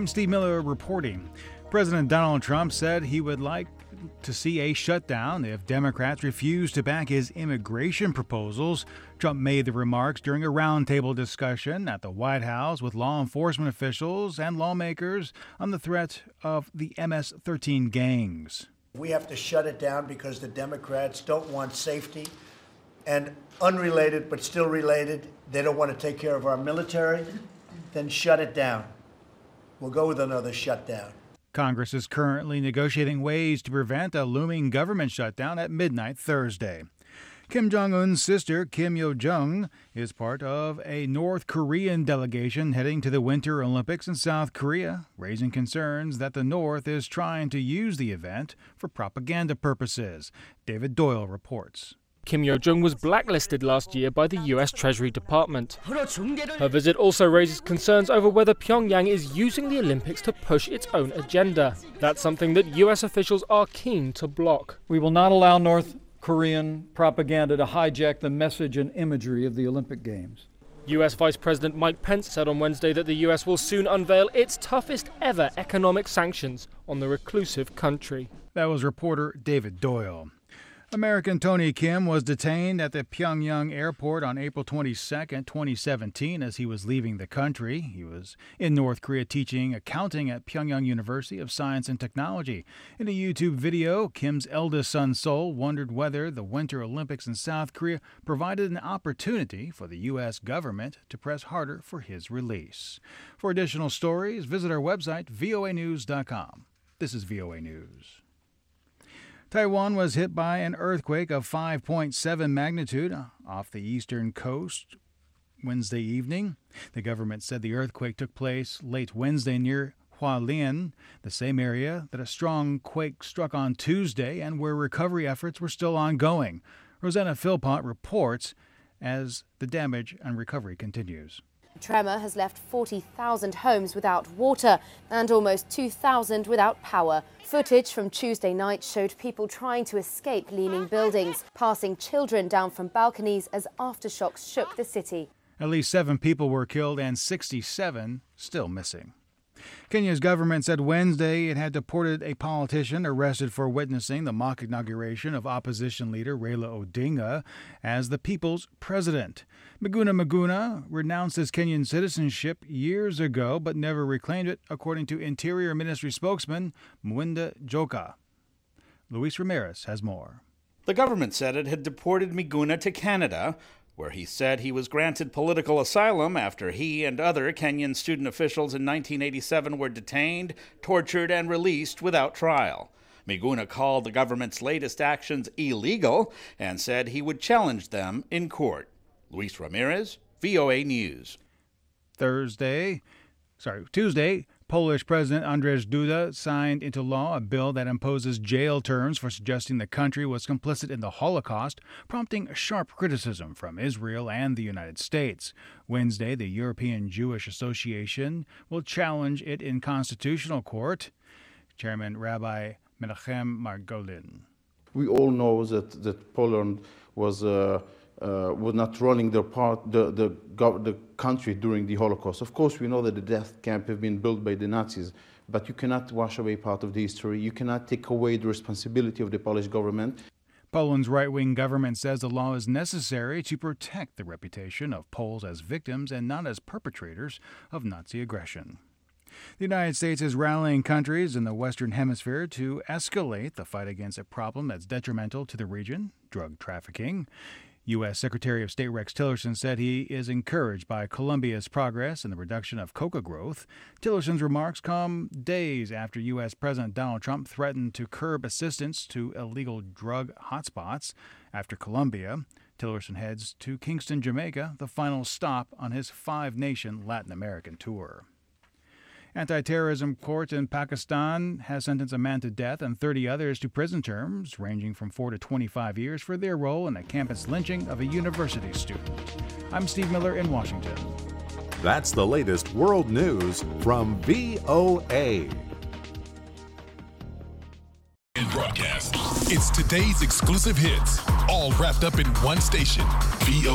I'm Steve Miller reporting. President Donald Trump said he would like to see a shutdown if Democrats refuse to back his immigration proposals. Trump made the remarks during a roundtable discussion at the White House with law enforcement officials and lawmakers on the threat of the MS-13 gangs. We have to shut it down because the Democrats don't want safety. And unrelated, but still related, they don't want to take care of our military. Then shut it down. We'll go with another shutdown. Congress is currently negotiating ways to prevent a looming government shutdown at midnight Thursday. Kim Jong-un's sister, Kim Yo-jong, is part of a North Korean delegation heading to the Winter Olympics in South Korea, raising concerns that the North is trying to use the event for propaganda purposes. David Doyle reports. Kim Yo-jong was blacklisted last year by the U.S. Treasury Department. Her visit also raises concerns over whether Pyongyang is using the Olympics to push its own agenda. That's something that U.S. officials are keen to block. We will not allow North Korean propaganda to hijack the message and imagery of the Olympic Games. U.S. Vice President Mike Pence said on Wednesday that the U.S. will soon unveil its toughest ever economic sanctions on the reclusive country. That was reporter David Doyle. American Tony Kim was detained at the Pyongyang airport on April 22, 2017, as he was leaving the country. He was in North Korea teaching accounting at Pyongyang University of Science and Technology. In a YouTube video, Kim's eldest son, Sol, wondered whether the Winter Olympics in South Korea provided an opportunity for the U.S. government to press harder for his release. For additional stories, visit our website, voanews.com. This is VOA News. Taiwan was hit by an earthquake of 5.7 magnitude off the eastern coast Wednesday evening. The government said the earthquake took place late Wednesday near Hualien, the same area that a strong quake struck on Tuesday and where recovery efforts were still ongoing. Rosanna Philpott reports as the damage and recovery continues. The tremor has left 40,000 homes without water and almost 2,000 without power. Footage from Tuesday night showed people trying to escape leaning buildings, passing children down from balconies as aftershocks shook the city. At least 7 people were killed and 67 still missing. Kenya's government said Wednesday it had deported a politician arrested for witnessing the mock inauguration of opposition leader Raila Odinga as the people's president. Miguna renounced his Kenyan citizenship years ago but never reclaimed it, according to Interior Ministry spokesman Mwenda Joka. Luis Ramirez has more. The government said it had deported Miguna to Canada, where he said he was granted political asylum after he and other Kenyan student officials in 1987 were detained, tortured, and released without trial. Miguna called the government's latest actions illegal and said he would challenge them in court. Luis Ramirez, VOA News. Tuesday, Polish President Andrzej Duda signed into law a bill that imposes jail terms for suggesting the country was complicit in the Holocaust, prompting sharp criticism from Israel and the United States. Wednesday, the European Jewish Association will challenge it in constitutional court. Chairman Rabbi Menachem Margolin. We all know that Poland was not running their part, the country during the Holocaust. Of course, we know that the death camp have been built by the Nazis, but you cannot wash away part of the history. You cannot take away the responsibility of the Polish government. Poland's right-wing government says the law is necessary to protect the reputation of Poles as victims and not as perpetrators of Nazi aggression. The United States is rallying countries in the Western Hemisphere to escalate the fight against a problem that's detrimental to the region, drug trafficking. U.S. Secretary of State Rex Tillerson said he is encouraged by Colombia's progress in the reduction of coca growth. Tillerson's remarks come days after U.S. President Donald Trump threatened to curb assistance to illegal drug hotspots. After Colombia, Tillerson heads to Kingston, Jamaica, the final stop on his 5-nation Latin American tour. Anti-terrorism court in Pakistan has sentenced a man to death and 30 others to prison terms ranging from 4 to 25 years for their role in a campus lynching of a university student. I'm Steve Miller in Washington. That's the latest world news from VOA. In broadcast, it's today's exclusive hits, all wrapped up in one station. VOA.